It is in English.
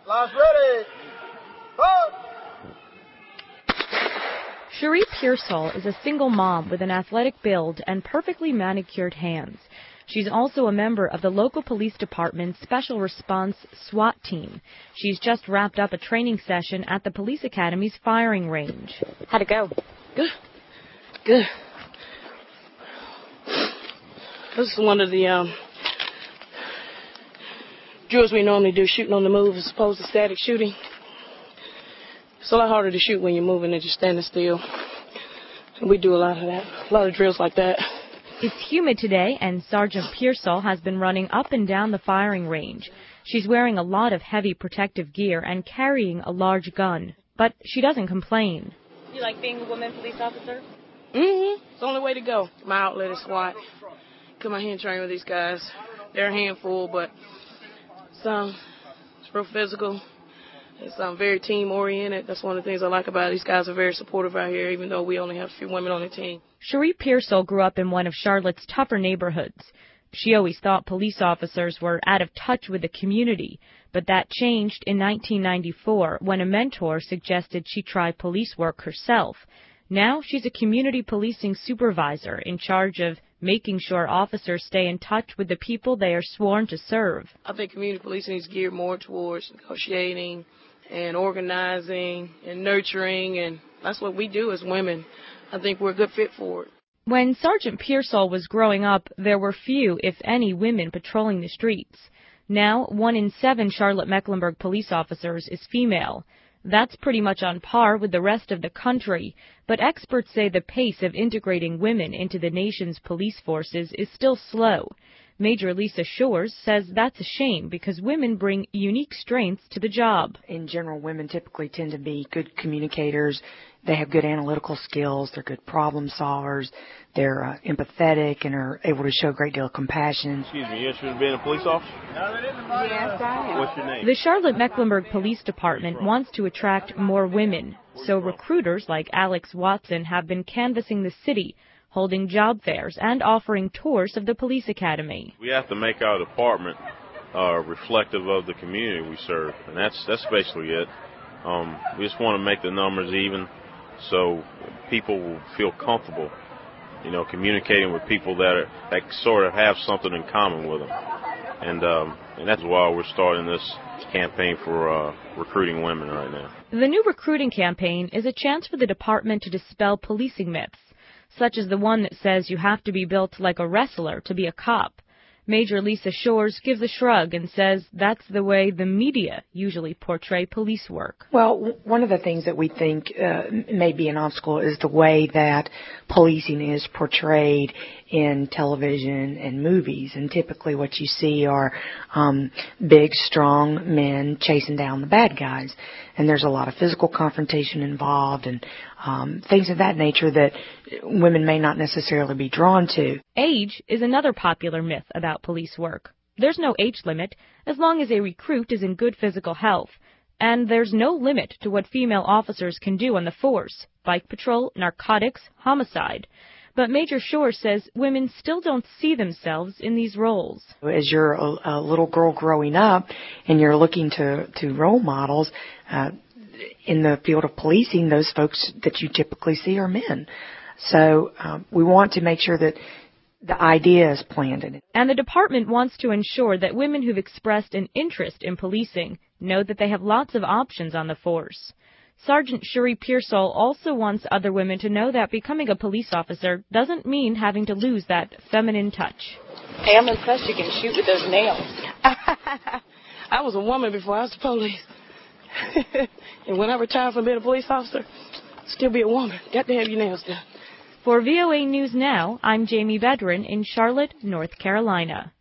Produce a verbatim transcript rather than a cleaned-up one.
Last ready. Go! Cherie Pearsall is a single mom with an athletic build and perfectly manicured hands. She's also a member of the local police department's Special Response SWAT team. She's just wrapped up a training session at the police academy's firing range. How'd it go? Good. Good. This is one of the um, drills we normally do, shooting on the move as opposed to static shooting. It's a lot harder to shoot when you're moving than just standing still. And we do a lot of that, a lot of drills like that. It's humid today, and Sergeant Pearsall has been running up and down the firing range. She's wearing a lot of heavy protective gear and carrying a large gun. But she doesn't complain. You like being a woman police officer? Mm-hmm. It's the only way to go. My outlet is SWAT. Come out here and train with these guys. They're a handful, but it's, um, it's real physical. It's um, very team-oriented. That's one of the things I like about it. These guys are very supportive out here, even though we only have a few women on the team. Cherie Pearsall grew up in one of Charlotte's tougher neighborhoods. She always thought police officers were out of touch with the community, but that changed in nineteen ninety-four when a mentor suggested she try police work herself. Now she's a community policing supervisor in charge of making sure officers stay in touch with the people they are sworn to serve. I think community policing is geared more towards negotiating and organizing and nurturing, and that's what we do as women. I think we're a good fit for it. When Sergeant Pearsall was growing up, there were few, if any, women patrolling the streets. Now, one in seven Charlotte-Mecklenburg police officers is female. That's pretty much on par with the rest of the country, but experts say the pace of integrating women into the nation's police forces is still slow. Major Lisa Shores says that's a shame because women bring unique strengths to the job. In general, women typically tend to be good communicators. They have good analytical skills. They're good problem solvers. They're uh, empathetic and are able to show a great deal of compassion. Excuse me, you interested in being a police officer? Yes, I am. What's your name? The Charlotte-Mecklenburg Police Department wants to attract more women, so recruiters like Alex Watson have been canvassing the city, holding job fairs and offering tours of the police academy. We have to make our department uh, reflective of the community we serve, and that's that's basically it. Um, we just want to make the numbers even so people will feel comfortable, you know, communicating with people that, are, that sort of have something in common with them. And, um, and that's why we're starting this campaign for uh, recruiting women right now. The new recruiting campaign is a chance for the department to dispel policing myths, such as the one that says you have to be built like a wrestler to be a cop. Major Lisa Shores gives a shrug and says that's the way the media usually portray police work. Well, one of the things that we think uh, may be an obstacle is the way that policing is portrayed in television and movies. And typically what you see are um, big, strong men chasing down the bad guys. And there's a lot of physical confrontation involved and um, things of that nature that women may not necessarily be drawn to. Age is another popular myth about police work. There's no age limit as long as a recruit is in good physical health. And there's no limit to what female officers can do on the force: bike patrol, narcotics, homicide. But Major Shores says women still don't see themselves in these roles. As you're a, a little girl growing up and you're looking to, to role models, uh, in the field of policing, those folks that you typically see are men. So um, we want to make sure that the idea is planted. And the department wants to ensure that women who've expressed an interest in policing know that they have lots of options on the force. Sergeant Cherie Pearsall also wants other women to know that becoming a police officer doesn't mean having to lose that feminine touch. Hey, I'm impressed you can shoot with those nails. I was a woman before I was the police. And when I retire from being a police officer, I'll still be a woman. Got to have your nails done. For V O A News Now, I'm Jamie Bedrin in Charlotte, North Carolina.